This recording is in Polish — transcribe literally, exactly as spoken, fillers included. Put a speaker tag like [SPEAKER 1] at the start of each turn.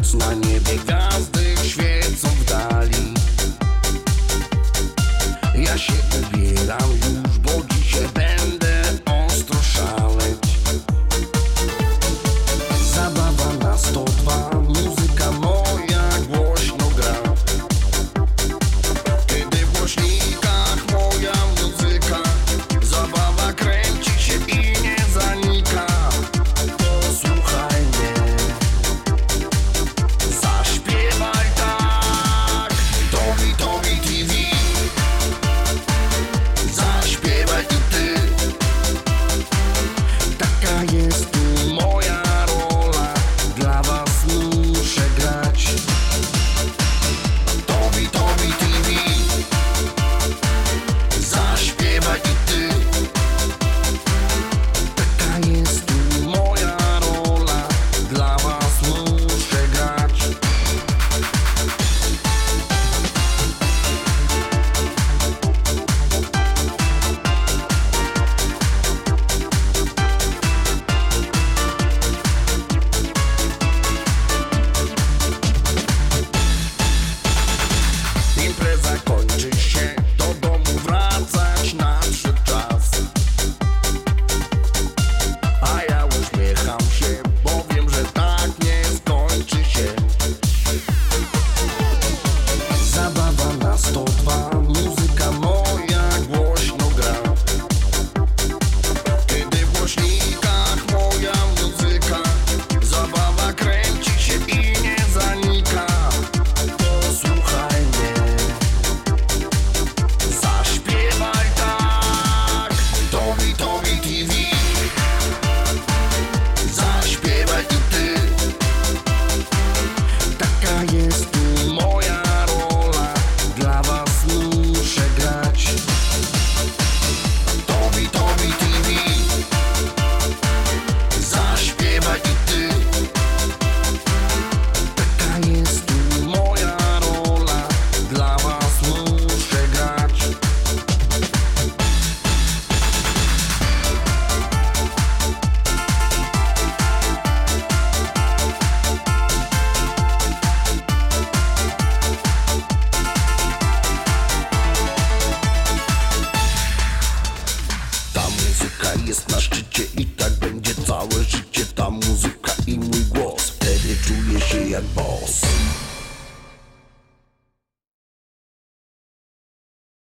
[SPEAKER 1] noc na niebie gwiazdy świecą w dali. Ja się ubieram już, bo dzisiaj będę ostro szaleć. Zabawa na sto dwa, muzyka moja głośno gra. Kiedy w głośnikach moja muzyka, zabawa kręci się i nie zanika. Posłuchaj mnie, zaśpiewaj tak. Tobi, Tobi T V, zaśpiewaj i ty. Taka jest tu moja rola, dla was muszę grać. Tobi, Tobi T V, zaśpiewaj i ty. Taka jest tu moja rola, dla was muszę grać. Impreza kończy się, do domu wracać nadszedł czas. A ja uśmiecham się, bo wiem, że tak nie skończy się. Zabawa na sto dwa, muzyka moja głośno gra. Kiedy w głośnikach moja muzyka, zabawa kręci się i nie zanika. Posłuchaj mnie, zaśpiewaj tak. Tobi, Tobi T V, zaśpiewaj i ty. Taka jest tu moja rola, dla was muszę grać. Tobi, Tobi T V, zaśpiewaj i ty. Taka jest tu moja rola, dla was muszę grać. Ta muzyka jest na szczycie i tak będzie całe życie. Ta muzyka i mój głos, wtedy czuję się jak boss.